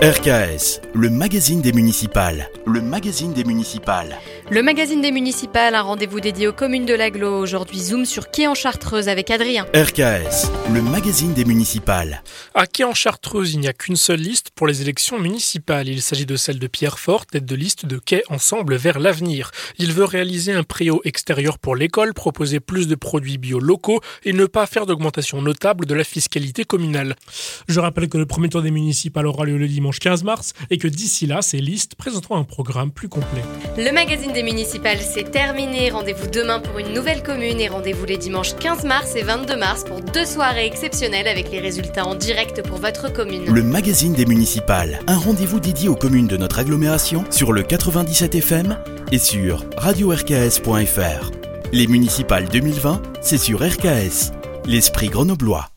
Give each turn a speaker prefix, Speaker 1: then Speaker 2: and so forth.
Speaker 1: RKS, le magazine des municipales. Le magazine des municipales.
Speaker 2: Le magazine des municipales, un rendez-vous dédié aux communes de l'Agglo. Aujourd'hui, zoom sur Quai en Chartreuse avec Adrien.
Speaker 1: RKS, le magazine des municipales.
Speaker 3: À Quai en Chartreuse, il n'y a qu'une seule liste pour les élections municipales. Il s'agit de celle de Pierre Fort, tête de liste de Quai Ensemble vers l'avenir. Il veut réaliser un préau extérieur pour l'école, proposer plus de produits bio locaux et ne pas faire d'augmentation notable de la fiscalité communale.
Speaker 4: Je rappelle que le premier tour des municipales aura lieu le dimanche 15 mars et que d'ici là, ces listes présenteront un programme plus complet.
Speaker 2: Le magazine des municipales, c'est terminé. Rendez-vous demain pour une nouvelle commune et rendez-vous les dimanches 15 mars et 22 mars pour 2 soirées exceptionnelles avec les résultats en direct pour votre commune.
Speaker 1: Le magazine des municipales, un rendez-vous dédié aux communes de notre agglomération sur le 97 FM et sur radio-rks.fr. Les municipales 2020, c'est sur RKS, l'esprit grenoblois.